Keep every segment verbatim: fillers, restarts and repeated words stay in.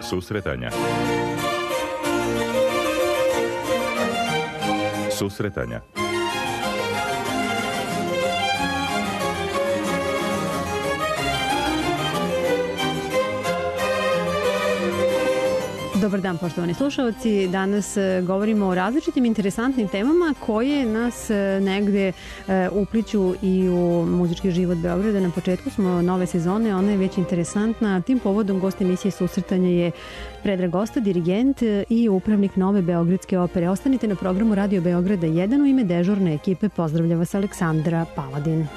Susretanja. Susretanja. Dobar dan, poštovani slušalci. Danas govorimo o različitim interesantnim temama koje nas negde upliću i u muzički život Beograda. Na početku smo nove sezone, ona je već interesantna. Tim povodom gost emisije Susretanja je Predrag Gosta, dirigent i upravnik Nove Beogradske opere. Ostanite na programu Radio Beograda jedan. U ime dežurne ekipe pozdravlja vas Aleksandra Paladin.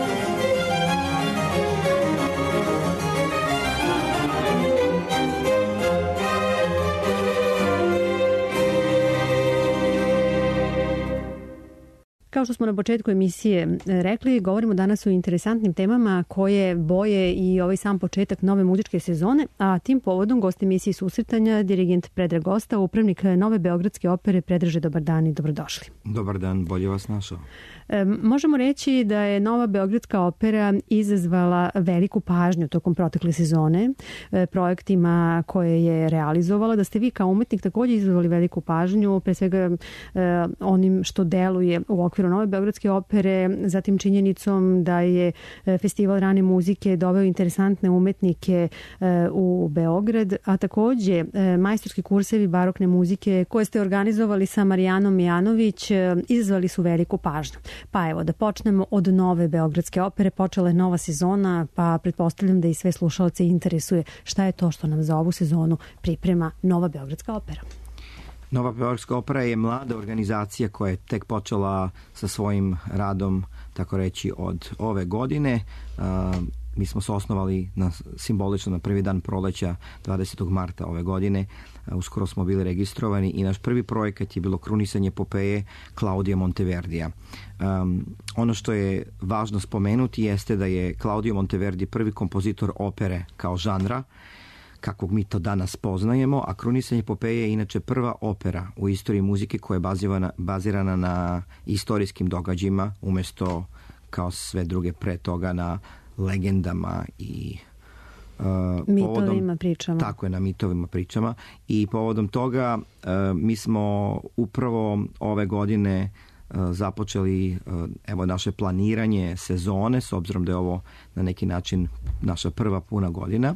Kao što smo na početku emisije rekli, govorimo danas o interesantnim temama koje boje i ovaj sam početak nove muzičke sezone, a tim povodom gost emisije Susretanja, dirigent Predrag Gosta, upravnik Nove Beogradske opere. Predraže, dobar dan i dobrodošli. Dobar dan, bolje vas našao. E, možemo reći da je Nova Beogradska opera izazvala veliku pažnju tokom protekle sezone e, projektima koje je realizovala, da ste vi kao umetnik također izazvali veliku pažnju, pre svega e, onim što deluje u okviru Nove Beogradske opere, zatim činjenicom da je festival rane muzike doveo interesantne umetnike u Beograd, a takođe majstorski kursevi barokne muzike koje ste organizovali sa Marijanom Mijanović izazvali su veliku pažnju. Pa evo, da počnemo od Nove Beogradske opere. Počela je nova sezona, pa pretpostavljam da i sve slušalce interesuje šta je to što nam za ovu sezonu priprema Nova Beogradska opera. Nova Beogradska opera je mlada organizacija koja je tek počela sa svojim radom, tako reći, od ove godine. Uh, mi smo se osnovali na, simbolično na prvi dan proleća dvadesetog marta ove godine. Uh, uskoro smo bili registrovani i naš prvi projekat je bilo krunisanje epopeje Claudia Monteverdija. Um, ono što je važno spomenuti jeste da je Claudio Monteverdi prvi kompozitor opere kao žanra, kakvog mi to danas poznajemo, a krunisanje epopeje je inače prva opera u istoriji muzike koja je bazirana, bazirana na istorijskim događajima, umesto kao sve druge pre toga na legendama i uh, mitovima, povodom, pričama. Tako je, na mitovima, pričama. I povodom toga uh, mi smo upravo ove godine uh, započeli uh, evo naše planiranje sezone, s obzirom da je ovo na neki način naša prva puna godina,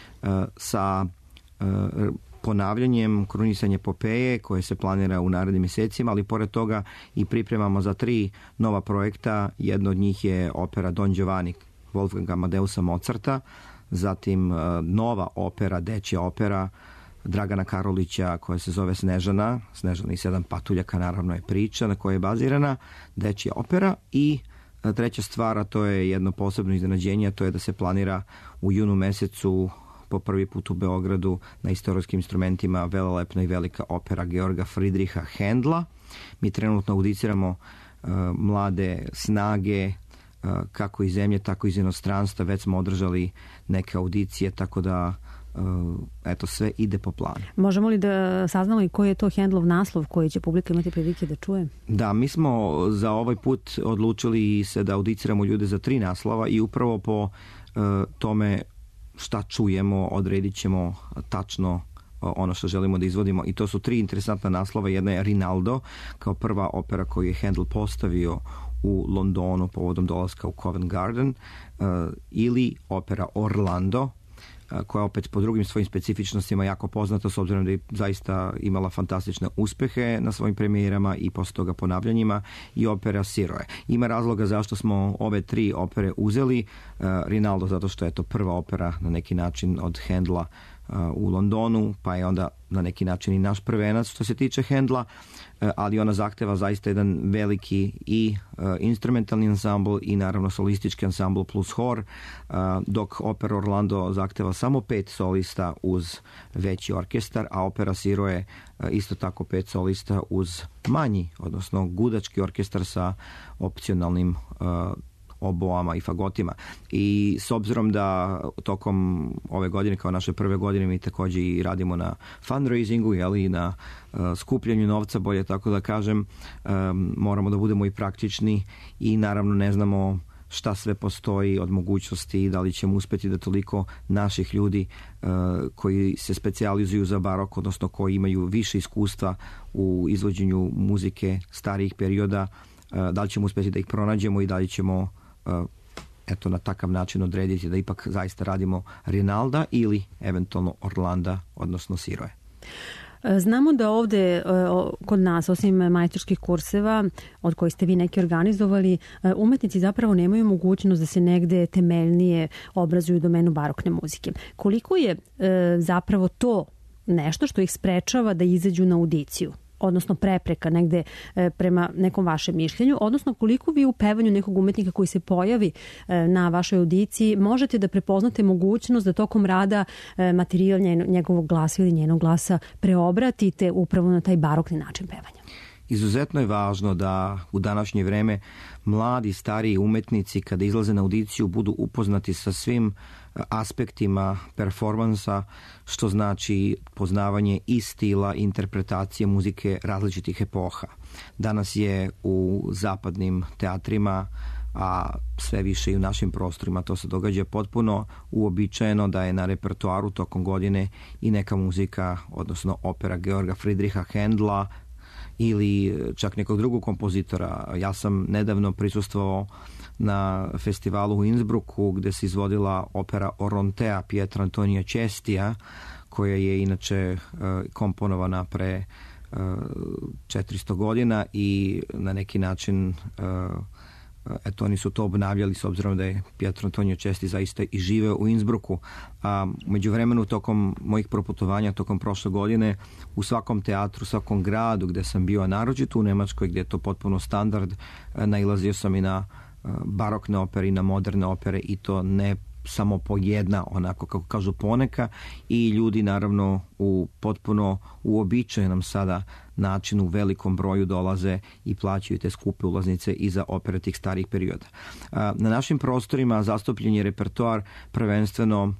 sa uh, ponavljanjem krunisanja epopeje koje se planira u narednim mjesecima, ali pored toga i pripremamo za tri nova projekta. Jedno od njih je opera Don Giovanni Wolfganga Amadeusa Mozarta, zatim uh, nova opera, dečja opera Dragana Karolića koja se zove Snežana, Snežana i sedam patuljaka, naravno je priča na kojoj je bazirana, dečja opera. I uh, treća stvar, a to je jedno posebno iznenađenje, a to je da se planira u junu mesecu po prvi put u Beogradu na istorijskim instrumentima velelepna i velika opera Georga Friedricha Händla. Mi trenutno audiciramo uh, mlade snage uh, kako iz zemlje, tako iz inostranstva. Već smo održali neke audicije, tako da uh, eto, sve ide po planu. Možemo li da saznamo i koji je to Händlov naslov koji će publika imati prilike da čuje? Da, mi smo za ovaj put odlučili se da audiciramo ljude za tri naslova i upravo po uh, tome šta čujemo, odredit ćemo tačno ono što želimo da izvodimo. I to su tri interesantna naslova. Jedna je Rinaldo, kao prva opera koju je Händel postavio u Londonu povodom dolaska u Covent Garden, uh, ili opera Orlando, koja opet po drugim svojim specifičnostima jako poznata, s obzirom da je zaista imala fantastične uspehe na svojim premijerama i posle toga ponavljanjima, i opera Siroe. Ima razloga zašto smo ove tri opere uzeli. Uh, Rinaldo zato što je to prva opera na neki način od Händla uh, u Londonu, pa je onda na neki način i naš prvenac što se tiče Händla, uh, ali ona zahteva zaista jedan veliki i uh, instrumentalni ansambl i naravno solistički ansambl plus hor, uh, dok opera Orlando zahteva samo pet solista uz veći orkestar, a opera Siroe uh, isto tako pet solista uz manji, odnosno gudački orkestar sa opcionalnim uh, oboama i fagotima. I s obzirom da tokom ove godine, kao naše prve godine, mi također i radimo na fundraisingu, jeli, na uh, skupljanju novca, bolje tako da kažem, um, moramo da budemo i praktični i naravno ne znamo šta sve postoji od mogućnosti i da li ćemo uspeti da toliko naših ljudi uh, koji se specijalizuju za barok, odnosno koji imaju više iskustva u izvođenju muzike starijih perioda, uh, da li ćemo uspeti da ih pronađemo i da li ćemo uh, eto na takav način odrediti da ipak zaista radimo Rinalda ili eventualno Orlanda, odnosno Siroje. Znamo da ovde kod nas, osim majstorskih kurseva od kojih ste vi neki organizovali, umetnici zapravo nemaju mogućnost da se negde temeljnije obrazuju u domenu barokne muzike. Koliko je zapravo to nešto što ih sprečava da izađu na audiciju? Odnosno prepreka negde prema nekom vašem mišljenju, odnosno koliko vi u pevanju nekog umetnika koji se pojavi na vašoj audiciji možete da prepoznate mogućnost da tokom rada materijal njegovog glasa ili njenog glasa preobratite upravo na taj barokni način pevanja? Izuzetno je važno da u današnje vreme mladi, stariji umetnici kada izlaze na audiciju budu upoznati sa svim aspektima performansa, što znači poznavanje i stila, interpretacije muzike različitih epoha. Danas je u zapadnim teatrima, a sve više i u našim prostorima to se događa potpuno uobičajeno da je na repertoaru tokom godine i neka muzika, odnosno opera Georga Friedricha Händla ili čak nekog drugog kompozitora. Ja sam nedavno prisustvovao na festivalu u Innsbrucku gde se izvodila opera Orontea Pietro Antonio Cestija, koja je inače komponovana pre četiristo godina i na neki način eto oni su to obnavljali s obzirom da je Pietro Antonio Cesti zaista i živeo u Innsbrucku. A među vremenu tokom mojih proputovanja tokom prošle godine u svakom teatru, svakom gradu gde sam bio, naročito u Nemačkoj gde je to potpuno standard, nailazio sam i na barokne opere i na moderne opere i to ne samo po jedna, onako kako kažu poneka, i ljudi naravno u potpuno uobičajenom sada načinu u velikom broju dolaze i plaćaju te skupe ulaznice i za opere tih starih perioda. Na našim prostorima zastupljen je repertoar prvenstveno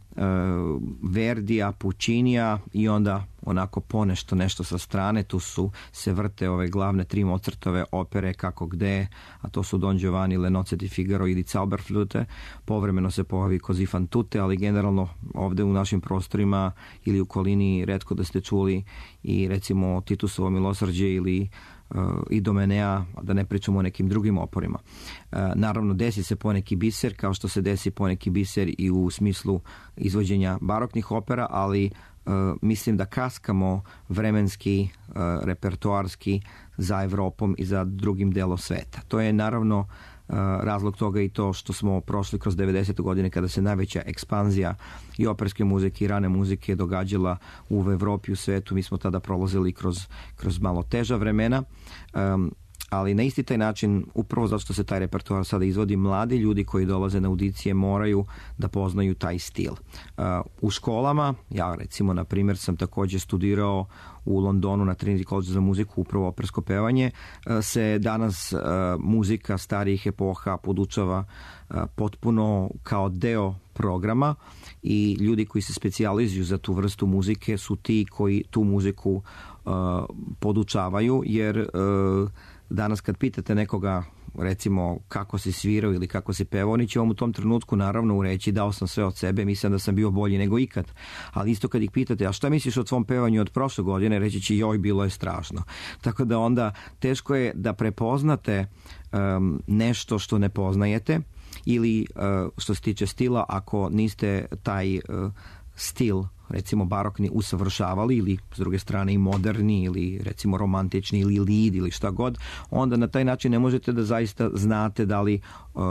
Verdija, Puccinija i onda onako ponešto nešto sa strane. Tu su se vrte ove glavne tri Mozartove opere kako gde, a to su Don Giovanni, Le nozze di Figaro ili Zauberflöte. Povremeno se pojavi Così fan tutte, ali generalno ovde u našim prostorima ili u okolini retko da ste čuli i recimo Titusovo milosrđe ili uh, i Domenea, da ne pričamo o nekim drugim oporima. Uh, naravno, desi se poneki biser, kao što se desi poneki biser i u smislu izvođenja baroknih opera, ali uh, mislim da kaskamo vremenski, uh, repertoarski za Evropom i za drugim delom sveta. To je naravno razlog toga i to što smo prošli kroz devedesete godine kada se najveća ekspanzija i operske muzike i rane muzike događala u Evropi i u svetu. Mi smo tada prolazili kroz, kroz malo teža vremena, um, ali na isti taj način, upravo zato što se taj repertoar sada izvodi, mladi ljudi koji dolaze na audicije moraju da poznaju taj stil. Uh, u školama, ja recimo na primjer sam takođe studirao u Londonu na Trinity College za muziku, upravo opersko pevanje, se danas uh, muzika starijih epoha podučava uh, potpuno kao deo programa i ljudi koji se specijalizuju za tu vrstu muzike su ti koji tu muziku uh, podučavaju, jer uh, danas kad pitate nekoga recimo kako si svirao ili kako si pevao, oni će vam u tom trenutku naravno u reći dao sam sve od sebe, mislim da sam bio bolji nego ikad. Ali isto kad ih pitate, a šta misliš o tvom pevanju od prošle godine, reći će joj, bilo je strašno. Tako da onda teško je da prepoznate um, nešto što ne poznajete ili uh, što se tiče stila, ako niste taj uh, stil recimo barokni usavršavali ili s druge strane i moderni ili recimo romantični ili lead ili šta god, onda na taj način ne možete da zaista znate da li uh,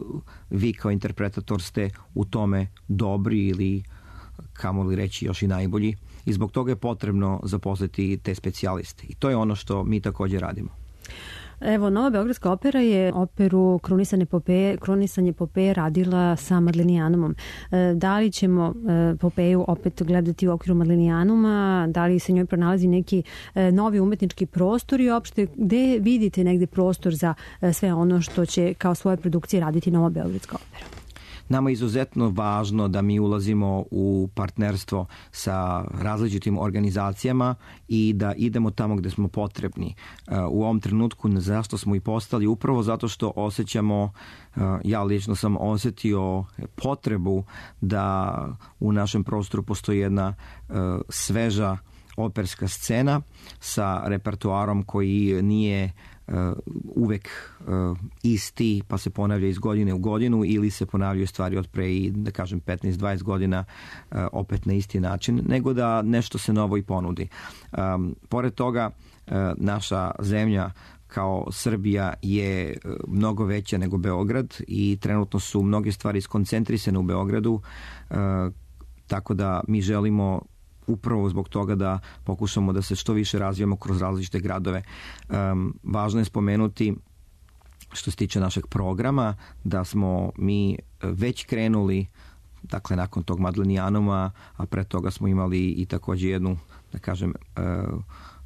vi kao interpretator ste u tome dobri ili kamo li reći još i najbolji, i zbog toga je potrebno zaposliti te specijaliste i to je ono što mi takođe radimo. Evo, Nova Beogradska opera je operu Krunisanje Popeje, Krunisanje Popeje radila sa Madlenijanumom. Da li ćemo Popeju opet gledati u okviru Madlenijanuma, da li se njoj pronalazi neki novi umetnički prostor i uopšte gde vidite negde prostor za sve ono što će kao svoje produkcije raditi Nova Beogradska opera? nama je izuzetno važno da mi ulazimo u partnerstvo sa različitim organizacijama i da idemo tamo gde smo potrebni. U ovom trenutku zašto smo i postali? Upravo zato što osjećamo, ja lično sam osjetio potrebu da u našem prostoru postoji jedna sveža operska scena sa repertoarom koji nije uh, uvek uh, isti, pa se ponavlja iz godine u godinu ili se ponavljaju stvari od pre i, da kažem, petnaest dvadeset godina uh, opet na isti način, nego da nešto se novo i ponudi. Um, pored toga, uh, naša zemlja kao Srbija je mnogo veća nego Beograd i trenutno su mnoge stvari skoncentrisane u Beogradu, uh, tako da mi želimo upravo zbog toga da pokušamo da se što više razvijamo kroz različite gradove. Um, važno je spomenuti što se tiče našeg programa da smo mi već krenuli, dakle nakon tog Madlenijanuma, a pre toga smo imali i takođe jednu, da kažem, uh,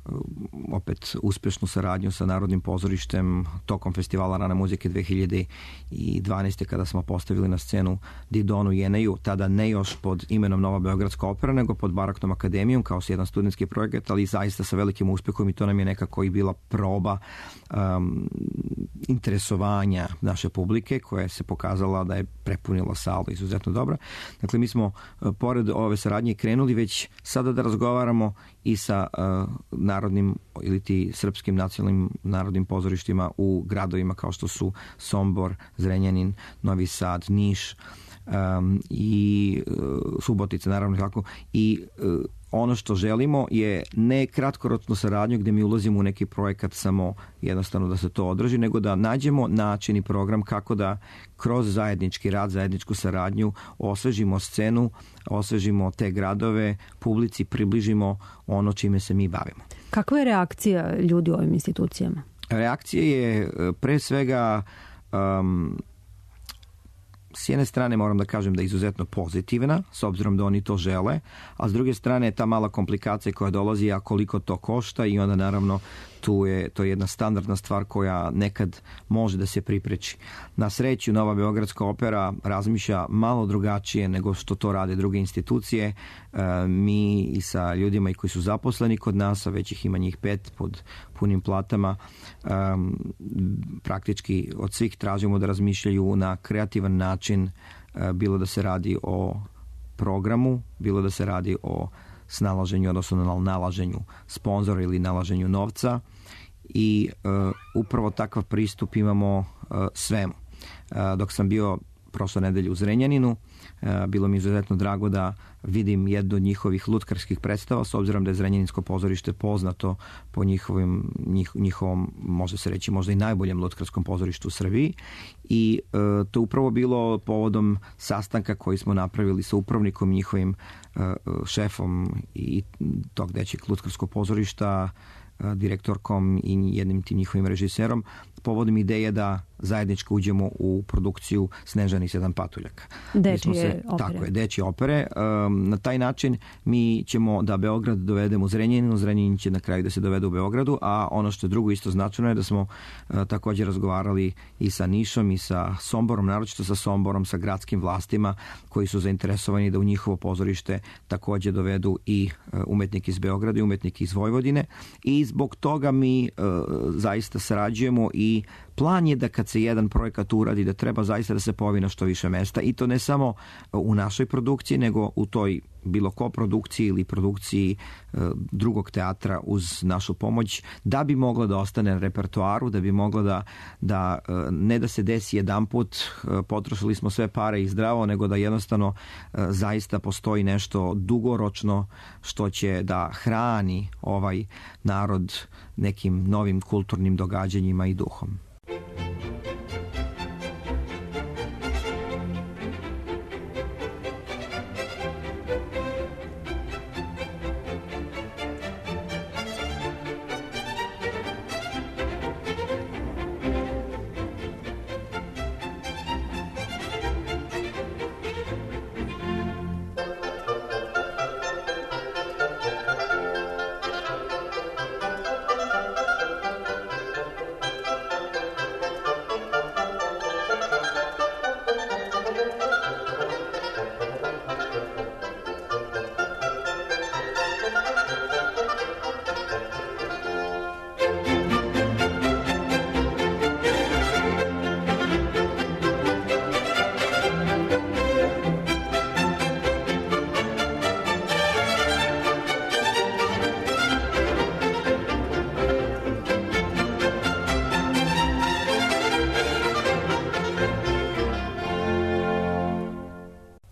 opet uspešnu saradnju sa Narodnim pozorištem tokom festivala Rana muzike dve hiljade dvanaeste. kada smo postavili na scenu Didonu i Eneju, tada ne još pod imenom Nova Beogradska opera, nego pod Baraknom akademijom kao jedan studentski projekat, ali zaista sa velikim uspehom i to nam je nekako i bila proba um, interesovanja naše publike koja se pokazala da je prepunila salu izuzetno dobra. Dakle, mi smo pored ove saradnje krenuli već sada da razgovaramo i sa uh, narodnim ili ti srpskim nacionalnim narodnim pozorištima u gradovima kao što su Sombor, Zrenjanin, Novi Sad, Niš um, i uh, Subotica, naravno tako. I uh, ono što želimo je ne kratkoročnu saradnju gde mi ulazimo u neki projekat samo jednostavno da se to održi, nego da nađemo način i program kako da kroz zajednički rad, zajedničku saradnju osvežimo scenu, osvežimo te gradove, publici približimo ono čime se mi bavimo. Kakva je reakcija ljudi u ovim institucijama? Reakcija je pre svega um, s jedne strane moram da kažem da je izuzetno pozitivna, s obzirom da oni to žele, a s druge strane ta mala komplikacija koja dolazi, a koliko to košta i onda naravno tu je to je jedna standardna stvar koja nekad može da se pripreči. Na sreću, Nova Beogradska opera razmišlja malo drugačije nego što to rade druge institucije. E, mi i sa ljudima i koji su zaposleni kod nas, a već ih ima njih pet pod punim platama, e, praktički od svih tražimo da razmišljaju na kreativan način, e, bilo da se radi o programu, bilo da se radi o snalaženju, odnosno na nalaženju sponzora ili nalaženju novca i uh, upravo takav pristup imamo uh, svemu. Uh, dok sam bio prošle nedelje u Zrenjaninu, uh, bilo mi izuzetno drago da vidim jednu od njihovih lutkarskih predstava, s obzirom da je Zrenjaninsko pozorište poznato po njihovim, njih, njihovom, može se reći, možda i najboljem lutkarskom pozorištu u Srbiji. I uh, to upravo bilo povodom sastanka koji smo napravili sa upravnikom njihovim uh, šefom i tog dečjeg lutkarskog pozorišta, uh, direktorkom i jednim tim njihovim režiserom, povodom ideje da zajedničko uđemo u produkciju Snežani i sedam patuljaka. Dečije se, opere. Tako je, dečije opere. Um, na taj način mi ćemo da Beograd dovedemo u Zrenjaninu, Zrenjanin će na kraju da se dovede u Beogradu, a ono što je drugo isto značajno je da smo uh, također razgovarali i sa Nišom i sa Somborom, naročito sa Somborom, sa gradskim vlastima koji su zainteresovani da u njihovo pozorište također dovedu i uh, umetnike iz Beograda i umetnike iz Vojvodine i zbog toga mi uh, zaista sarađujemo i plan je da kad se jedan projekat uradi da treba zaista da se pojavi na što više mesta i to ne samo u našoj produkciji nego u toj bilo koprodukciji ili produkciji e, drugog teatra uz našu pomoć da bi mogla da ostane na repertoaru, da bi mogla da, da e, ne da se desi jedan put e, potrošili smo sve pare i zdravo, nego da jednostavno e, zaista postoji nešto dugoročno što će da hrani ovaj narod nekim novim kulturnim događanjima i duhom.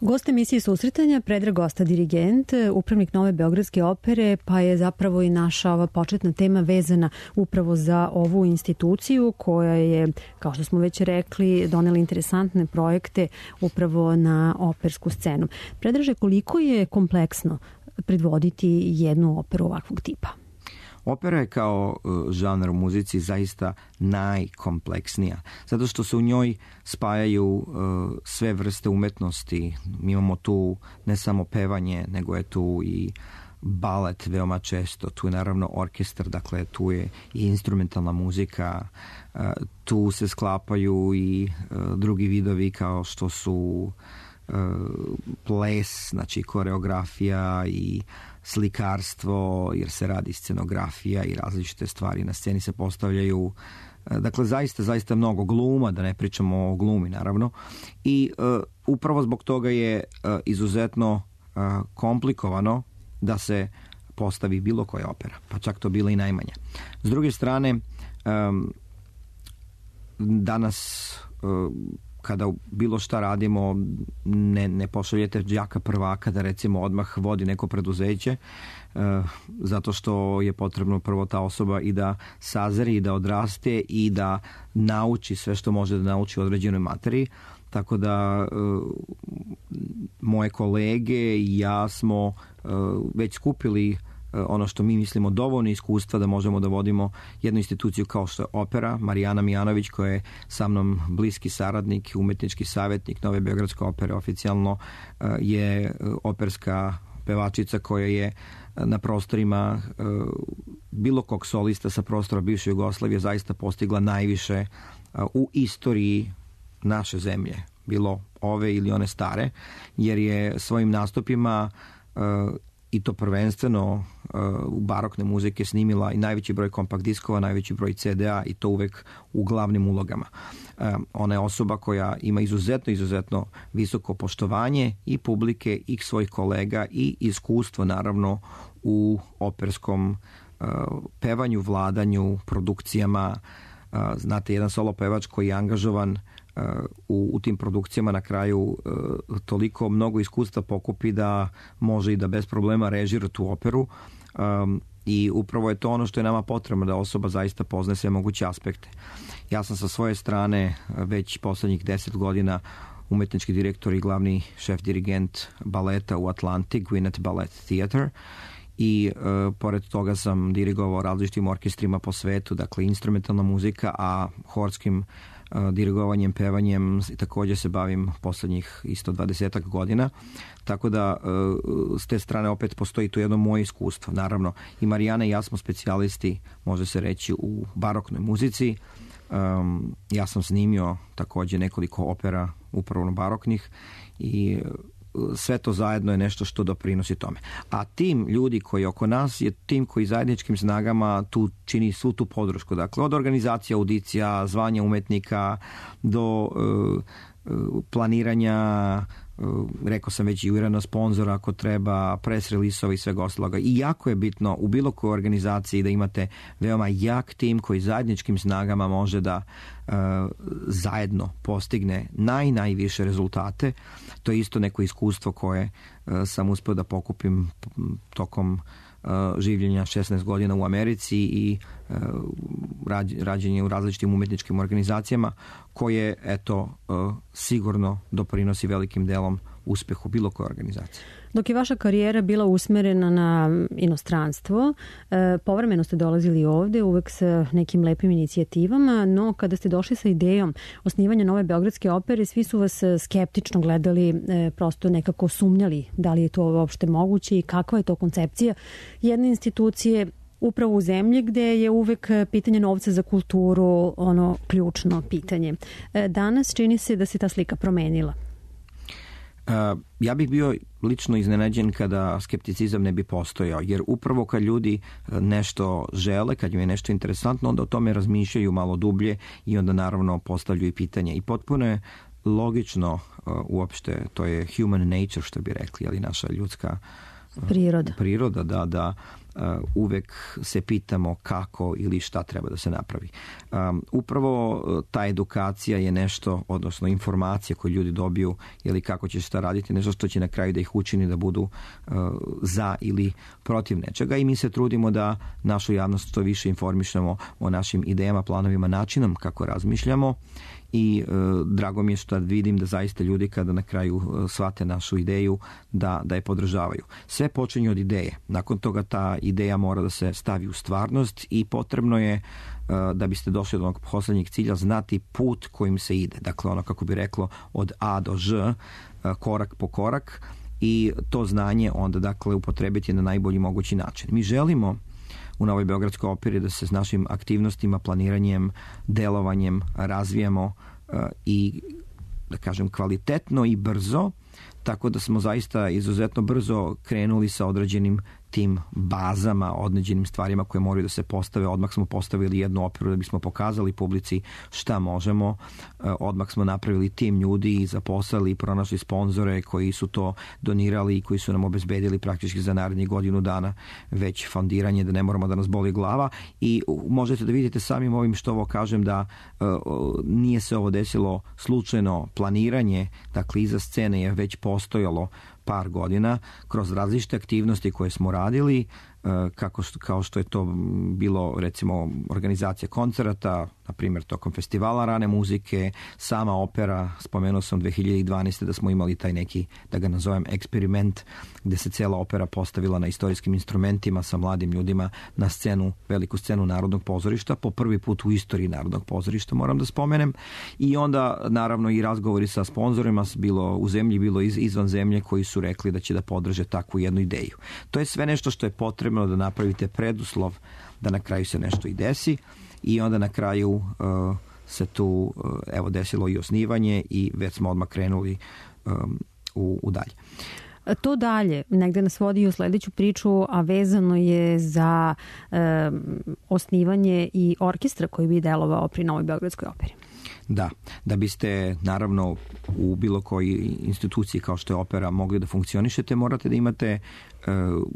Gost emisije Susretanja, Predrag Gosta, dirigent, upravnik Nove Beogradske opere, pa je zapravo i naša ova početna tema vezana upravo za ovu instituciju koja je, kao što smo već rekli, donela interesantne projekte upravo na opersku scenu. Predraže, koliko je kompleksno predvoditi jednu operu ovakvog tipa? Opera je kao žanr u muzici zaista najkompleksnija, zato što se u njoj spajaju sve vrste umetnosti. Mi imamo tu ne samo pevanje, nego je tu i balet veoma često, tu je naravno orkestar, dakle tu je i instrumentalna muzika, tu se sklapaju i drugi vidovi kao što su ples, znači koreografija i slikarstvo, jer se radi scenografija i različite stvari na sceni se postavljaju. Dakle, zaista, zaista mnogo gluma, da ne pričamo o glumi, naravno. I uh, upravo zbog toga je uh, izuzetno uh, komplikovano da se postavi bilo koja opera, pa čak to bila i najmanja. S druge strane, um, danas uh, kada bilo šta radimo, ne, ne pošaljete đaka prvaka da recimo odmah vodi neko preduzeće, e, zato što je potrebno prvo ta osoba i da sazri i da odraste i da nauči sve što može da nauči u određenoj materiji. Tako da e, moje kolege i ja smo e, već skupili ono što mi mislimo dovoljno iskustva da možemo da vodimo jednu instituciju kao što je opera. Marijana Mijanović, koja je sa mnom bliski saradnik, umetnički savjetnik Nove Beogradske opere, oficijalno je operska pevačica koja je na prostorima bilo kog solista sa prostora bivše Jugoslavije zaista postigla najviše u istoriji naše zemlje, bilo ove ili one stare, jer je svojim nastupima i to prvenstveno uh, u barokne muzike snimila i najveći broj kompakt diskova, najveći broj ce de a i to uvek u glavnim ulogama. Uh, ona je osoba koja ima izuzetno, izuzetno visoko poštovanje i publike i svojih kolega i iskustvo naravno u operskom uh, pevanju, vladanju, produkcijama. Uh, znate, jedan solo pevač koji je angažovan U, u tim produkcijama na kraju e, toliko mnogo iskustva pokupi da može i da bez problema režira tu operu um, i upravo je to ono što je nama potrebno, da osoba zaista poznaje sve moguće aspekte. Ja sam sa svoje strane već poslednjih deset godina umetnički direktor i glavni šef dirigent baleta u Atlantic, Gwinnett Ballet Theatre, i e, pored toga sam dirigovao različitim orkestrima po svetu, dakle instrumentalna muzika, a horskim dirigovanjem, pevanjem i također se bavim poslednjih isto dvadesetak godina, tako da s te strane opet postoji tu jedno moje iskustvo. Naravno, i Marijana i ja smo specijalisti, može se reći, u baroknoj muzici. Um, ja sam snimio također nekoliko opera upravo baroknih i sve to zajedno je nešto što doprinosi tome. A tim ljudi koji oko nas je tim koji zajedničkim snagama tu čini svu tu podršku. Dakle, od organizacije audicija, zvanja umetnika do uh, planiranja, uh, rekao sam već i uirana sponzora ako treba, press release-ova i svega ostaloga. I jako je bitno u bilo kojoj organizaciji da imate veoma jak tim koji zajedničkim snagama može da uh, zajedno postigne naj, najviše rezultate. To je isto neko iskustvo koje uh, sam uspio da pokupim tokom uh, življenja šesnaest godina u Americi i uh, rađenje u različitim umetničkim organizacijama koje, eto, uh, sigurno doprinosi velikim delom uspehu bilo koje organizacije. Dok je vaša karijera bila usmerena na inostranstvo, povremeno ste dolazili ovde, uvek sa nekim lepim inicijativama, no kada ste došli sa idejom osnivanja Nove Beogradske opere, svi su vas skeptično gledali, prosto nekako sumnjali da li je to uopšte moguće i kakva je to koncepcija jedne institucije upravo u zemlji gde je uvek pitanje novca za kulturu ono ključno pitanje. Danas čini se da se ta slika promenila. Uh, ja bih bio lično iznenađen kada skepticizam ne bi postojao, jer upravo kad ljudi nešto žele, kad im je nešto interesantno, onda o tome razmišljaju malo dublje i onda naravno postavljaju pitanje. I potpuno je logično uh, uopšte, to je human nature što bi rekli, ali naša ljudska priroda. Priroda, da, da uh, uvek se pitamo kako ili šta treba da se napravi. Um, upravo ta edukacija je nešto, odnosno informacija koje ljudi dobiju ili kako će šta raditi, nešto što će na kraju da ih učini da budu uh, za ili protiv nečega i mi se trudimo da našu javnost što više informišemo o našim idejama, planovima, načinom kako razmišljamo. I e, drago mi je što vidim da zaista ljudi kada na kraju e, shvate našu ideju da, da je podržavaju. Sve počinje od ideje. Nakon toga ta ideja mora da se stavi u stvarnost i potrebno je e, da biste došli do onog poslednjeg cilja znati put kojim se ide. Dakle, ono kako bi reklo od A do Ž, e, korak po korak i to znanje onda dakle upotrebiti na najbolji mogući način. Mi želimo u Novoj Beogradskoj operi da se s našim aktivnostima, planiranjem, delovanjem razvijamo uh, i da kažem kvalitetno i brzo, tako da smo zaista izuzetno brzo krenuli sa određenim tim bazama, određenim stvarima koje moraju da se postave. Odmah smo postavili jednu operu da bismo pokazali publici šta možemo. Odmah smo napravili tim ljudi i zaposlali i pronašli sponzore koji su to donirali i koji su nam obezbedili praktički za narednih godinu dana već fondiranje, da ne moramo da nas boli glava. I možete da vidite samim ovim što ovo kažem da uh, nije se ovo desilo slučajno, planiranje, dakle iza scene je već postojalo par godina kroz različite aktivnosti koje smo radili, kako što, kao što je to bilo recimo organizacija koncerata, na primjer tokom festivala rane muzike, sama opera, spomenuo sam dve hiljade dvanaeste da smo imali taj neki, da ga nazovem, eksperiment gde se cela opera postavila na istorijskim instrumentima sa mladim ljudima na scenu, veliku scenu Narodnog pozorišta, po prvi put u istoriji Narodnog pozorišta, moram da spomenem, i onda naravno i razgovori sa sponzorima, bilo u zemlji, bilo iz, izvan zemlje, koji su rekli da će da podrže takvu jednu ideju. To je sve nešto što je potrebno da napravite preduslov da na kraju se nešto i desi i onda na kraju uh, se tu uh, evo desilo i osnivanje i već smo odmah krenuli um, u, u dalje. To dalje negde nas vodi u sledeću priču, a vezano je za um, osnivanje i orkestra koji bi delovao pri Novoj Beogradskoj operi. Da, da biste naravno u bilo koji instituciji kao što je opera mogli da funkcionišete, morate da imate uh,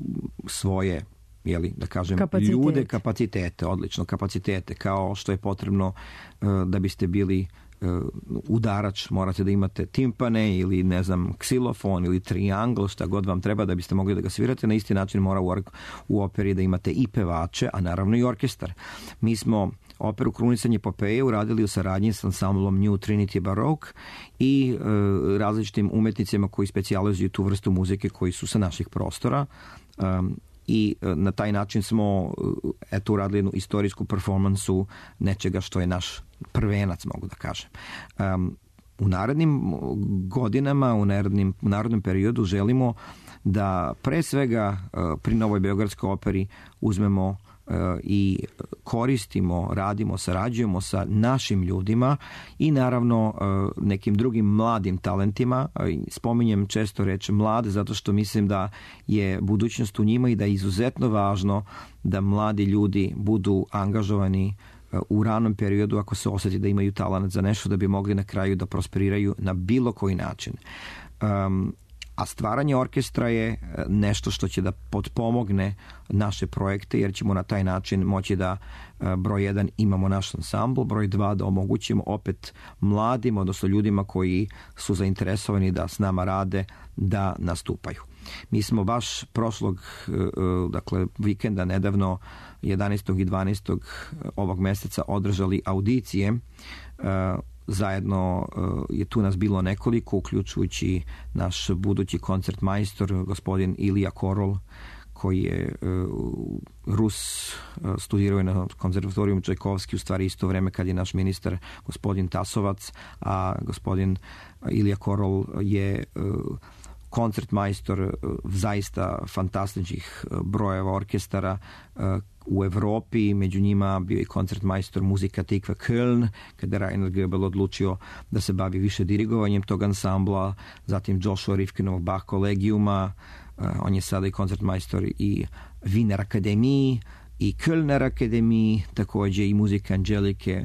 svoje, jeli, da kažem, kapacitete. ljude, kapacitete, odlično kapacitete, kao što je potrebno uh, da biste bili uh, udarač, morate da imate timpane ili ne znam, ksilofon ili triangl, šta god vam treba da biste mogli da ga svirate. Na isti način mora u, u operi da imate i pevače, a naravno i orkestar. Mi smo operu Krunisanje epopeje uradili u saradnji s ansamblom New Trinity Baroque i e, različitim umetnicima koji specijalizuju tu vrstu muzike koji su sa naših prostora. Um, i na taj način smo eto uradili jednu istorijsku performansu nečega što je naš prvenac, mogu da kažem. Um, u narednim godinama, u narednim, u narednom periodu želimo da pre svega uh, pri Novoj Beogradskoj operi uzmemo i koristimo, radimo, sarađujemo sa našim ljudima i naravno nekim drugim mladim talentima. Spominjem često reč mlad zato što mislim da je budućnost u njima i da je izuzetno važno da mladi ljudi budu angažovani u ranom periodu ako se osjeti da imaju talent za nešto da bi mogli na kraju da prosperiraju na bilo koji način. Um, A stvaranje orkestra je nešto što će da potpomogne naše projekte, jer ćemo na taj način moći da broj jedan imamo naš ansambl, broj dva da omogućimo opet mladim, odnosno ljudima koji su zainteresovani da s nama rade, da nastupaju. Mi smo baš prošlog dakle, vikenda nedavno jedanaestog i dvanaestog ovog meseca održali audicije. Zajedno je tu nas bilo nekoliko, uključujući naš budući koncertmajstor, gospodin Ilija Korol, koji je Rus, studirao na konzervatorijumu Čajkovski, u stvari isto vreme kad je naš ministar gospodin Tasovac, a gospodin Ilija Korol je koncertmajstor zaista fantastičnih brojeva orkestara u Evropi, među njima bio i koncertmajstor Muzika Tikva Köln, kada je Rainer Goebel odlučio da se bavi više dirigovanjem tog ansambla, zatim Joshua Rifkinovog Bach kolegijuma, on je sada i koncertmajstor i Wiener Akademiji i Kölner Akademiji, takođe i Muzika Angelike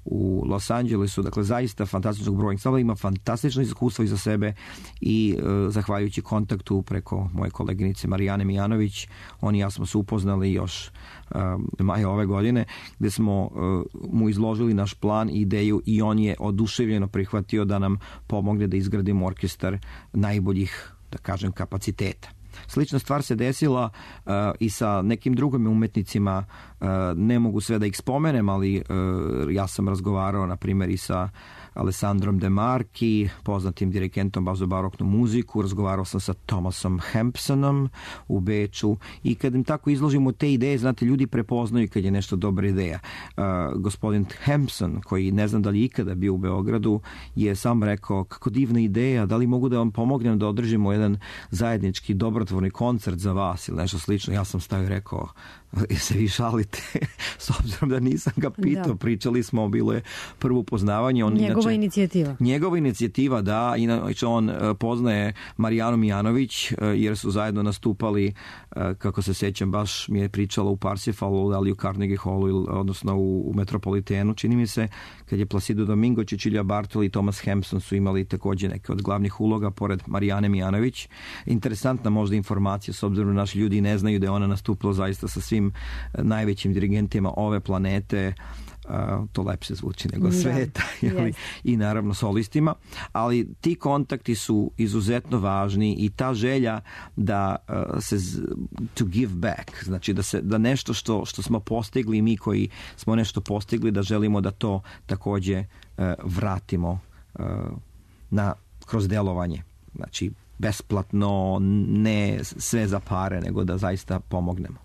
u Los Angelesu, dakle zaista fantastičnog broja ensemble, ima fantastično iskustvo iza sebe i e, zahvaljujući kontaktu preko moje koleginice Marijane Mijanović, on i ja smo se upoznali još e, maja ove godine, gde smo e, mu izložili naš plan i ideju i on je oduševljeno prihvatio da nam pomogne da izgradimo orkestar najboljih, da kažem, kapaciteta. Slična stvar se desila uh, i sa nekim drugim umetnicima, uh, ne mogu sve da ih spomenem, ali uh, ja sam razgovarao na primjer i sa Alessandrom De Marchi, poznatim dirigentom baš za baroknu muziku, razgovarao sam sa Thomasom Hampsonom u Beču i kad im tako izložimo te ideje, znate, ljudi prepoznaju kad je nešto dobra ideja. Uh, gospodin Hampson, koji ne znam da li ikada bio u Beogradu, je sam rekao, kako divna ideja, da li mogu da vam pomognem da održimo jedan zajednički dobrotvorni koncert za vas ili nešto slično. Ja sam stavio i rekao, se vi šalite, s obzirom da nisam ga pitao, da. Pričali smo, bilo je prvo poznavanje. On, njegova inače, inicijativa. Njegova inicijativa, da, inače on poznaje Marijanu Mijanović, jer su zajedno nastupali, kako se sećam, baš mi je pričala u Parsifalu, ali u Carnegie Hallu, odnosno u, u Metropolitenu, čini mi se, kad je Placido Domingo, Cecilia Bartoli i Thomas Hampson su imali takođe neke od glavnih uloga, pored Marijane Mijanović. Interesantna možda informacija, s obzirom da naši ljudi ne znaju da je ona nastupila zaista sa svim najvećim dirigentima ove planete, uh, to lepše zvuči nego sveta, da, yes. I naravno solistima, ali ti kontakti su izuzetno važni i ta želja da uh, se to give back, znači da se da nešto što što smo postigli, mi koji smo nešto postigli, da želimo da to takođe uh, vratimo uh, na kroz delovanje, znači besplatno, ne sve za pare, nego da zaista pomognemo.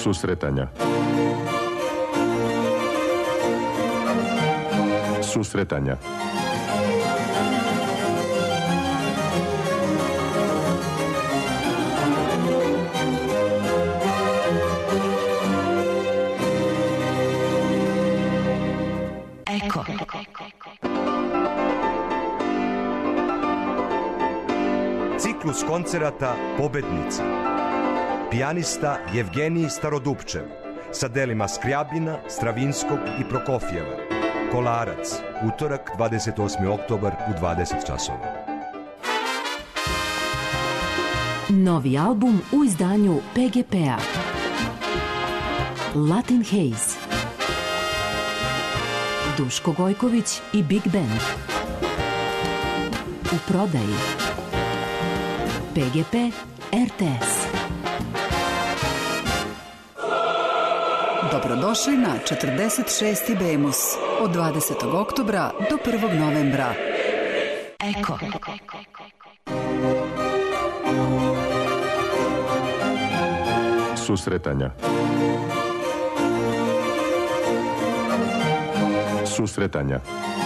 Susretanja. Susretanja. Eko. Ciklus koncerata Pobednici. Pijanista Jevgenij Starodupčev sa delima Skrjabina, Stravinskog i Prokofjeva. Kolarac, utorak dvadeset osmi oktobar u dvadeset časova. Novi album u izdanju P G P-a. Latin Haze. Duško Gojković i Big Band. U prodaji P G P R T S. Dobrodošli na četrdeset šesti Bemus od dvadesetog oktobra do prvog novembra. Eko. Susretanja. Susretanja.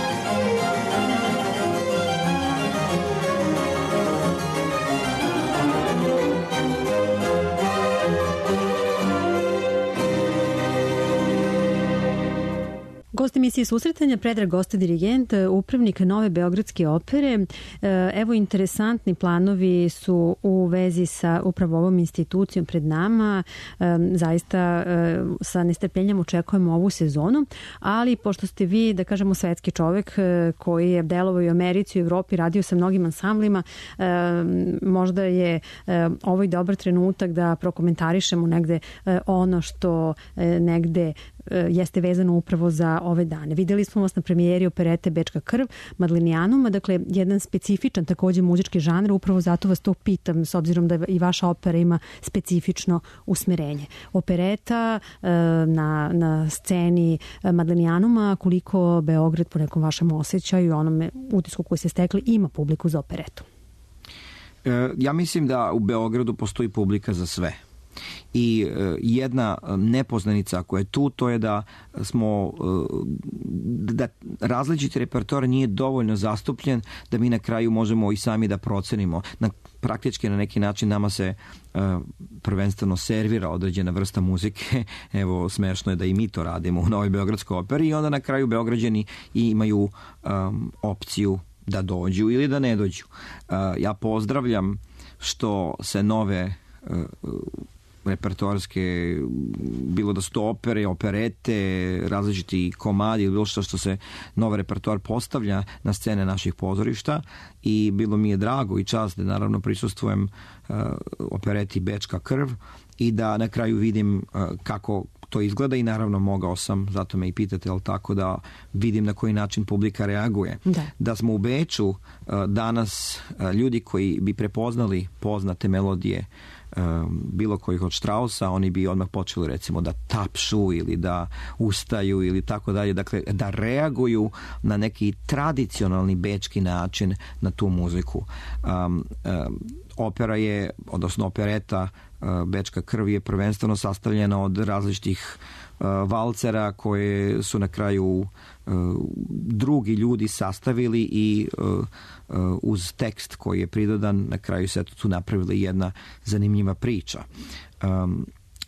Gost emisije Susretanja, Predrag Gosta, dirigent, upravnik Nove Beogradske opere. Evo, interesantni planovi su u vezi sa upravo ovom institucijom pred nama. Zaista sa nestrpljenjem očekujemo ovu sezonu, ali pošto ste vi, da kažemo, svetski čovek koji je delovao i u Americi, u Evropi, radio sa mnogim ansamblima, možda je ovo i dobar trenutak da prokomentarišemo negde ono što negde jeste vezano upravo za ove dane. Videli smo vas na premijeri operete Bečka krv, Madlenijanuma, dakle jedan specifičan takođe muzički žanr, upravo zato vas to pitam, s obzirom da i vaša opera ima specifično usmerenje. Opereta na, na sceni Madlenijanuma, koliko Beograd po nekom vašem osjećaju i onome utisku koji ste stekli ima publiku za operetu? Ja mislim da u Beogradu postoji publika za sve. I jedna nepoznanica koja je tu, to je da smo da različiti repertoar nije dovoljno zastupljen da mi na kraju možemo i sami da procenimo. Na, praktički na neki način nama se uh, prvenstveno servira određena vrsta muzike. Evo, smešno je da i mi to radimo u Novoj Beogradskoj operi i onda na kraju Beograđani imaju um, opciju da dođu ili da ne dođu. Uh, ja pozdravljam što se nove uh, repertoarske, bilo da su to opere, operete, različiti komadi ili bilo što što se nov repertoar postavlja na scene naših pozorišta i bilo mi je drago i čast da naravno prisustvujem uh, opereti Bečka krv i da na kraju vidim uh, kako to izgleda i naravno mogao sam, zato me i pitate, ali tako da vidim na koji način publika reaguje. Da, da smo u Beču uh, danas uh, ljudi koji bi prepoznali poznate melodije bilo kojih od Strausa, oni bi odmah počeli recimo da tapšu ili da ustaju ili tako dalje, dakle da reaguju na neki tradicionalni bečki način na tu muziku. Um, um, opera je, odnosno opereta uh, Bečka krv je prvenstveno sastavljena od različitih uh, valcera koje su na kraju uh, drugi ljudi sastavili i uh, uz tekst koji je pridodan, na kraju se tu napravila jedna zanimljiva priča. Um,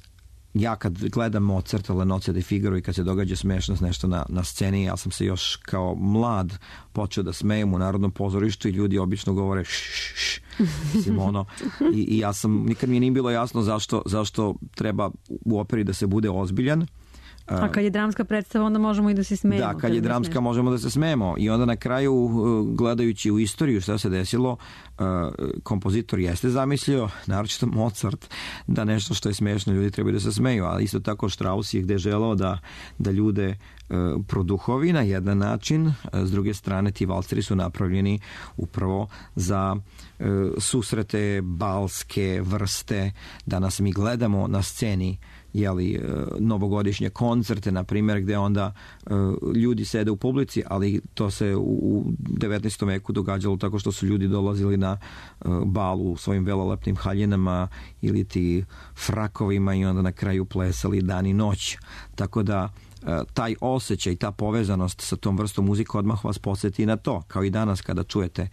ja kad gledam Mozart, La Noce di Figaro i kad se događa smešnost nešto na, na sceni, ja sam se još kao mlad počeo da smejem u Narodnom pozorištu i ljudi obično govore šš, šš, mislim ono, i, i ja sam, nikad mi nije bilo jasno zašto, zašto treba u operi da se bude ozbiljan. A kad je dramska predstava, onda možemo i da se smejemo. Da, kad je dramska možemo da se smejemo. I onda na kraju, gledajući u istoriju šta se desilo, kompozitor jeste zamislio, naročito Mozart, da nešto što je smešno ljudi trebaju da se smeju, ali isto tako Strauss je gde želeo da, da ljude produhovi na jedan način. S druge strane, ti valceri su napravljeni upravo za susrete balske vrste. Danas mi gledamo na sceni jeli, novogodišnje koncerte, na primjer, gde onda ljudi sede u publici, ali to se u devetnaestom veku događalo tako što su ljudi dolazili na balu u svojim velelepnim haljinama ili ti frakovima i onda na kraju plesali dan i noć. Tako da taj osjećaj, ta povezanost sa tom vrstom muzike odmah vas podsjeti na to. Kao i danas kada čujete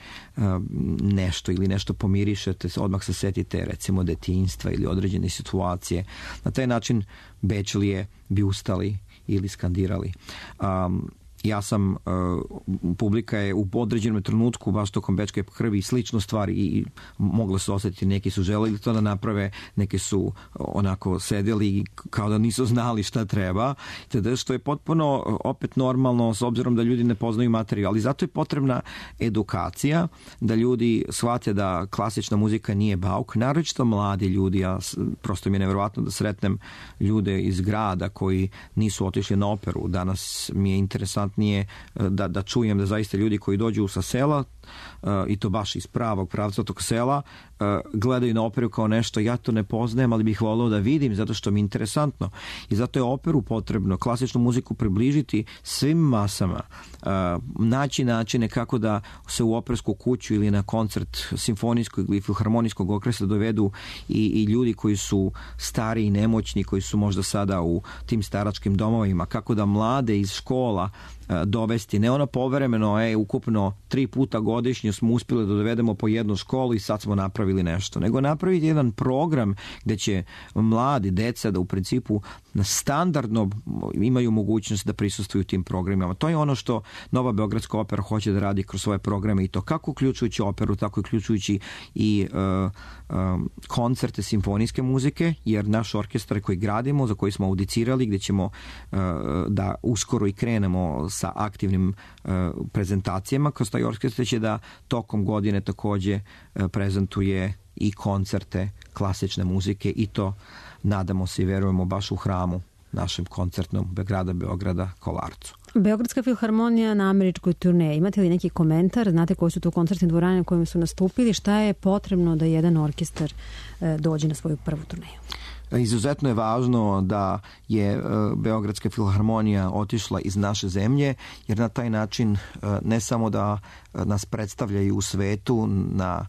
nešto ili nešto pomirišete, odmah se setite recimo detinjstva ili određene situacije. Na taj način Bečlije bi ustali ili skandirali. Um, ja sam, uh, publika je u određenom trenutku, baš tokom Bečke krvi i sličnu stvar i, i moglo se osjetiti, neki su želeli to da naprave, neki su onako sedeli kao da nisu znali šta treba, tada što je potpuno opet normalno s obzirom da ljudi ne poznaju materiju, ali zato je potrebna edukacija, da ljudi shvate da klasična muzika nije bauk, naročito mladi ljudi, ja prosto mi je nevjerovatno da sretnem ljude iz grada koji nisu otišli na operu, danas mi je interesantno Da, da čujem da zaista ljudi koji dođu sa sela uh, i to baš iz pravog pravca tog sela uh, gledaju na operu kao nešto, ja to ne poznajem, ali bih voleo da vidim zato što mi je interesantno. I zato je operu potrebno, klasičnu muziku približiti svim masama, uh, naći načine kako da se u opersku kuću ili na koncert simfonijskog ili filharmonijskog orkestra dovedu i, i ljudi koji su stari i nemoćni, koji su možda sada u tim staračkim domovima, kako da mlade iz škola dovesti, ne ono povremeno, e, ukupno tri puta godišnje smo uspjeli da dovedemo po jednu školu i sad smo napravili nešto, nego napraviti jedan program gdje će mladi, deca da u principu standardno imaju mogućnost da prisustvuju tim programima. To je ono što Nova Beogradska opera hoće da radi kroz svoje programe i to kako uključujući operu, tako i uključujući i uh, um, koncerte simfonijske muzike, jer naš orkestar koji gradimo, za koji smo audicirali, gdje ćemo uh, da uskoro i krenemo sa aktivnim uh, prezentacijama kroz taj orkestar, će da tokom godine takođe uh, prezentuje i koncerte klasične muzike i to nadamo se i verujemo baš u hramu našem koncertnom grada Beograda, Kolarcu. Beogradska filharmonija na američkoj turneji. Imate li neki komentar? Znate koji su to koncertne dvorane na kojima su nastupili? Šta je potrebno da jedan orkestar dođe na svoju prvu turneju? Izuzetno je važno da je Beogradska filharmonija otišla iz naše zemlje, jer na taj način ne samo da nas predstavljaju u svetu na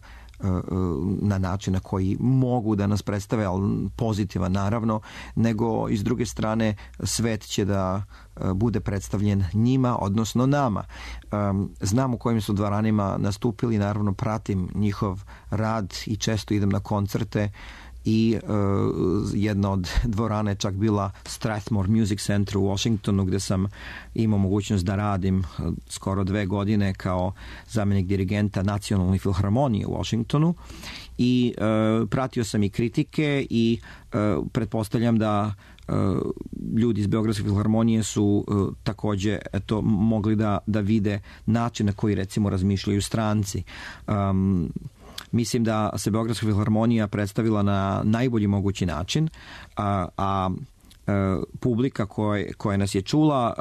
na način na koji mogu da nas predstave, ali pozitivan naravno, nego i s druge strane svet će da bude predstavljen njima, odnosno nama. Znam u kojim su dvoranima nastupili, naravno pratim njihov rad i često idem na koncerte i uh, jedna od dvorana je čak bila Strathmore Music Center u Washingtonu, gde sam imao mogućnost da radim uh, skoro dve godine kao zamjenik dirigenta Nacionalne filharmonije u Washingtonu i uh, pratio sam i kritike i uh, pretpostavljam da uh, ljudi iz Beogradske filharmonije su uh, takođe eto, mogli da, da vide način na koji recimo razmišljaju stranci. Um, Mislim da se Beogradska filharmonija predstavila na najbolji mogući način, a, a publika koja, koja nas je čula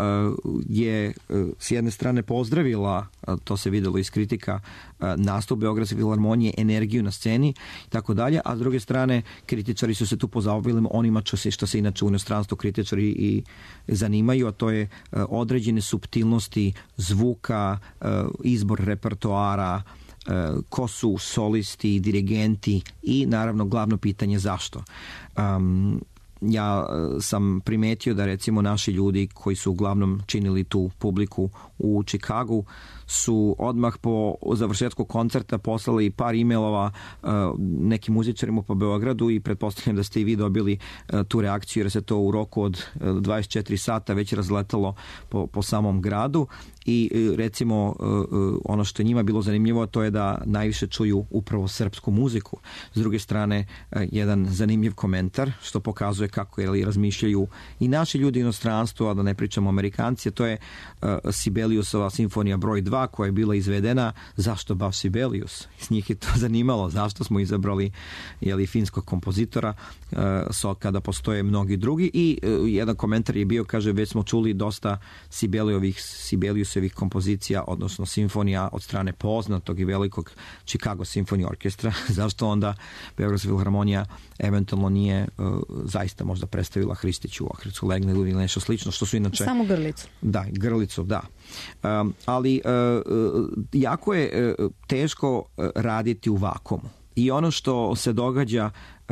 je s jedne strane pozdravila, to se videlo iz kritika, nastup Beogradske filharmonije, energiju na sceni i tako dalje, a s druge strane kritičari su se tu pozabavili onima što se, što se inače u inostranstvu kritičari i zanimaju, a to je određene suptilnosti zvuka, izbor repertoara, ko su solisti, dirigenti i naravno glavno pitanje zašto. Um, ja sam primetio da recimo naši ljudi koji su uglavnom činili tu publiku u Čikagu su odmah po završetku koncerta poslali par e-mailova uh, nekim muzičarima po Beogradu i pretpostavljam da ste i vi dobili uh, tu reakciju jer se to u roku od uh, dvadeset četiri sata već razletalo po, po samom gradu i uh, recimo uh, ono što je njima bilo zanimljivo to je da najviše čuju upravo srpsku muziku. S druge strane uh, jedan zanimljiv komentar što pokazuje kako je razmišljaju i naši ljudi u inostranstvu, a da ne pričamo Amerikanci, to je uh, Sibeliusova simfonija broj dva koja je bila izvedena, zašto baš Sibelius? S njih je to zanimalo, zašto smo izabrali jeli, finskog kompozitora uh, so, kada postoje mnogi drugi i uh, jedan komentar je bio, kaže, već smo čuli dosta Sibeliusovih, Sibeliusovih kompozicija, odnosno simfonija od strane poznatog i velikog Chicago Symphony Orkestra, zašto onda Beogradska filharmonija eventualno nije uh, zaista Marta možda predstavila Hristiću u Ohridsku Legnilu ili nešto slično, što su inače... Samo grlicu. Da, grlicu, da. Um, ali uh, jako je uh, teško raditi u vakuumu. I ono što se događa,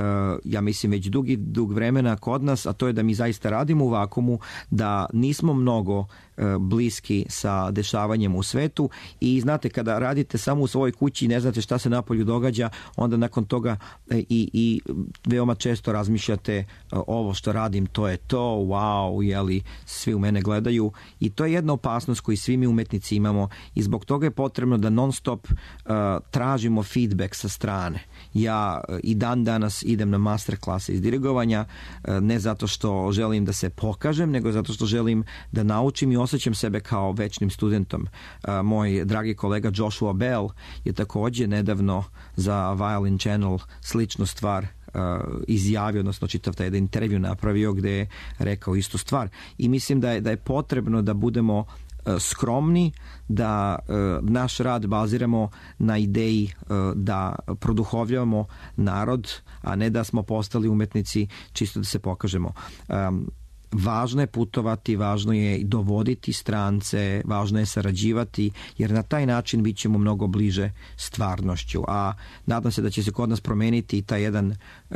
ja mislim već dugi dug vremena kod nas, a to je da mi zaista radimo u vakuumu, da nismo mnogo bliski sa dešavanjem u svetu i znate, kada radite samo u svojoj kući i ne znate šta se napolju događa, onda nakon toga i, i veoma često razmišljate ovo što radim, to je to, wow, jeli, svi u mene gledaju i to je jedna opasnost koju svi mi umetnici imamo i zbog toga je potrebno da non stop uh, tražimo feedback sa strane. Ja uh, i dan danas idem na master klase iz dirigovanja, uh, ne zato što želim da se pokažem, nego zato što želim da naučim i osjećam sebe kao večnim studentom. Uh, moj dragi kolega Joshua Bell je također nedavno za Violin Channel sličnu stvar uh, izjavio, odnosno čitav taj jedan intervju napravio gdje je rekao istu stvar. I mislim da je, da je potrebno da budemo uh, skromni, da uh, naš rad baziramo na ideji uh, da produhovljavamo narod, a ne da smo postali umetnici čisto da se pokažemo. Um, Važno je putovati, važno je dovoditi strance, važno je sarađivati, jer na taj način bit ćemo mnogo bliže stvarnošću. A nadam se da će se kod nas promeniti taj jedan e,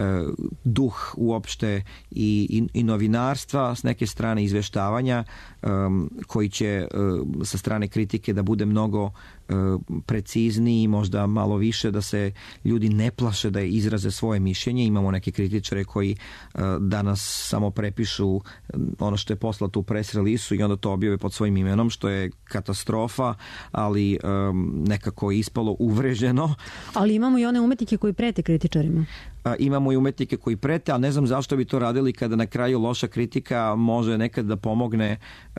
duh uopšte i, i, i novinarstva, s neke strane izveštavanja, e, koji će e, sa strane kritike da bude mnogo precizniji, možda malo više, da se ljudi ne plaše da izraze svoje mišljenje. Imamo neke kritičare koji danas samo prepišu ono što je poslato u press release-u i onda to objave pod svojim imenom, što je katastrofa, ali um, nekako ispalo uvreženo. Ali imamo i one umetnike koji prete kritičarima. Imamo i umetnike koji prete, ali ne znam zašto bi to radili kada na kraju loša kritika može nekad da pomogne,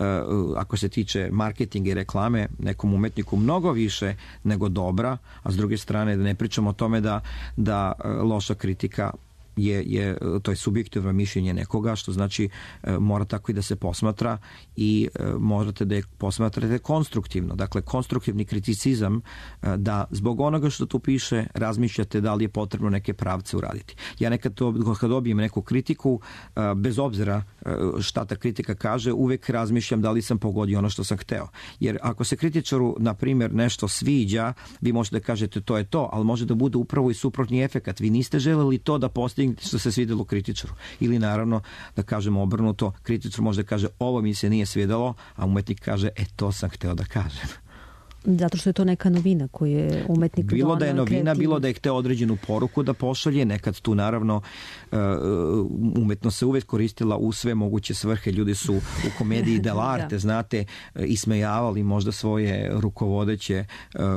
ako se tiče marketinga i reklame, nekom umetniku mnogo više nego dobra, a s druge strane da ne pričamo o tome da, da loša kritika je, je, to je subjektivno mišljenje nekoga, što znači e, mora tako i da se posmatra i e, morate da je posmatrate konstruktivno. Dakle, konstruktivni kriticizam e, da zbog onoga što tu piše razmišljate da li je potrebno neke pravce uraditi. Ja nekad to, kad dobijem neku kritiku, e, bez obzira e, šta ta kritika kaže, uvek razmišljam da li sam pogodio ono što sam hteo. Jer ako se kritičaru, na primjer, nešto sviđa, vi možete da kažete to je to, ali može da bude upravo i suprotni efekat. Vi niste želeli to da postignete što se svidjelo kritičaru. Ili naravno da kažemo obrnuto, kritičar može da kaže ovo mi se nije svidjelo, a umetnik kaže e to sam hteo da kažem. Zato što je to neka novina koju je umetnik donao. Bilo da je novina, kreativ... bilo da je hteo određenu poruku da pošalje, nekad tu naravno umetnost se uvek koristila u sve moguće svrhe. Ljudi su u komediji dell'arte, da. Znate, ismejavali možda svoje rukovodeće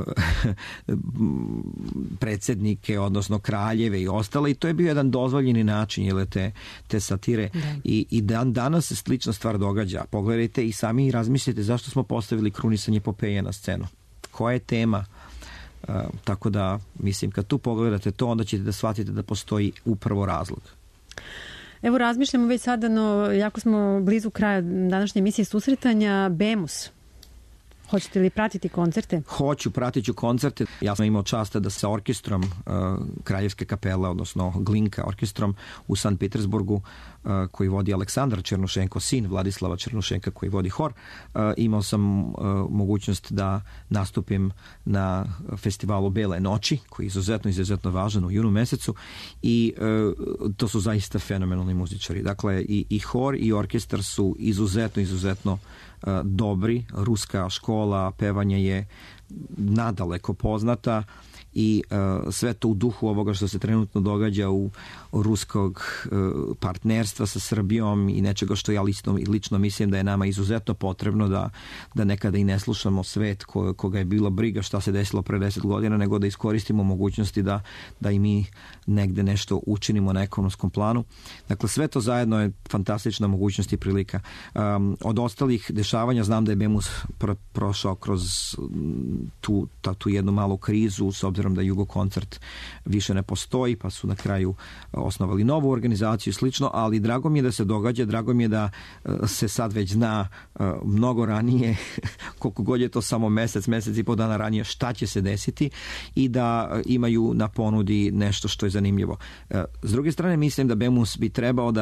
predsjednike, odnosno kraljeve i ostale, i to je bio jedan dozvoljeni način jel, te, te satire. Da. I, i dan, danas se slična stvar događa. Pogledajte i sami razmislite zašto smo postavili krunisanje Popeje na scenu. Koja je tema? Uh, tako da, mislim, kad tu pogledate to, onda ćete da shvatite da postoji upravo razlog. Evo, razmišljamo već sada, no jako smo blizu kraja današnje emisije susretanja. Bemus. Hoćete li pratiti koncerte? Hoću, pratit ću koncerte. Ja sam imao časta da sa orkestrom uh, Kraljevske kapele, odnosno Glinka orkestrom u Sankt Petersburgu, uh, koji vodi Aleksandar Černušenko, sin Vladislava Černušenka koji vodi hor. Uh, imao sam uh, mogućnost da nastupim na festivalu Bele noći, koji je izuzetno, izuzetno važan u junu mesecu, i uh, to su zaista fenomenalni muzičari. Dakle, i, i hor i orkestar su izuzetno, izuzetno uh, dobri. Ruska škola pevanja je nadaleko poznata i uh, sve to u duhu ovoga što se trenutno događa u, u ruskog uh, partnerstva sa Srbijom i nečega što ja lično, lično mislim da je nama izuzetno potrebno, da, da nekada i ne slušamo svet ko, koga je bilo briga šta se desilo pre deset godina, nego da iskoristimo mogućnosti da, da i mi negde nešto učinimo na ekonomskom planu. Dakle, sve to zajedno je fantastična mogućnost i prilika. Um, od ostalih dešavanja znam da je Bemus pro, prošao kroz tu, ta, tu jednu malu krizu, s obzirom da Jugo koncert više ne postoji, pa su na kraju osnovali novu organizaciju i slično, ali drago mi je da se događa, drago mi je da se sad već zna mnogo ranije, koliko god je to samo mesec, mesec i po dana ranije, šta će se desiti i da imaju na ponudi nešto što je zanimljivo. S druge strane, mislim da Bemus bi trebao da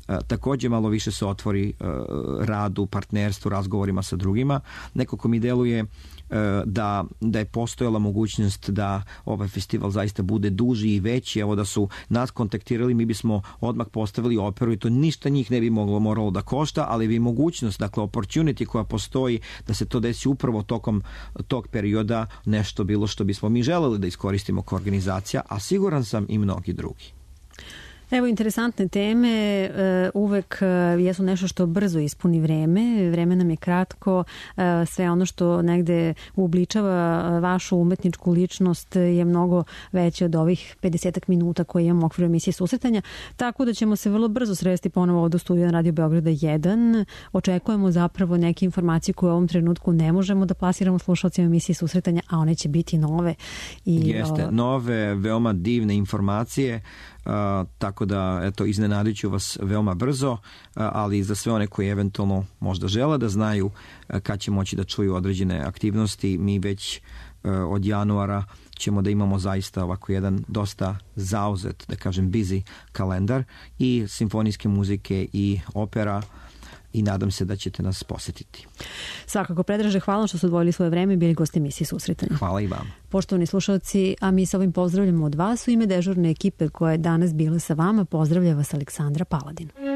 takođe malo više se otvori radu, partnerstvu, razgovorima sa drugima. Nekako mi deluje da, da je postojala mogućnost da ovaj festival zaista bude duži i veći. Evo da su nas kontaktirali, mi bismo odmah postavili operu i to ništa njih ne bi moglo moralo da košta, ali bi mogućnost, dakle opportunity koja postoji da se to desi upravo tokom tog perioda nešto bilo što bismo mi želeli da iskoristimo kao organizacija, a siguran sam i mnogi drugi. Evo, interesantne teme uvek jesu nešto što brzo ispuni vreme. Vreme nam je kratko. Sve ono što negde uobličava vašu umetničku ličnost je mnogo veće od ovih pedesetak minuta koje imamo u okviru emisije Susretanja. Tako da ćemo se vrlo brzo sresti ponovo ovdje u studiju na Radio Beograda jedan. Očekujemo zapravo neke informacije koje u ovom trenutku ne možemo da plasiramo slušalcima emisije Susretanja, a one će biti nove. I, Jeste, nove, veoma divne informacije. Uh, tako da, eto, iznenadit ću vas veoma brzo, uh, ali za sve one koji eventualno možda žele da znaju uh, kad će moći da čuju određene aktivnosti, mi već uh, od januara ćemo da imamo zaista ovako jedan dosta zauzet, da kažem busy kalendar i simfonijske muzike i opera, i nadam se da ćete nas posjetiti. Svakako, Predraže, hvala što su odvojili svoje vreme i bili gosti emisije Susretanja. Hvala i vam. Poštovani slušalci, a mi sa ovim pozdravljamo od vas u ime dežurne ekipe koja je danas bila sa vama. Pozdravlja vas Aleksandra Paladin.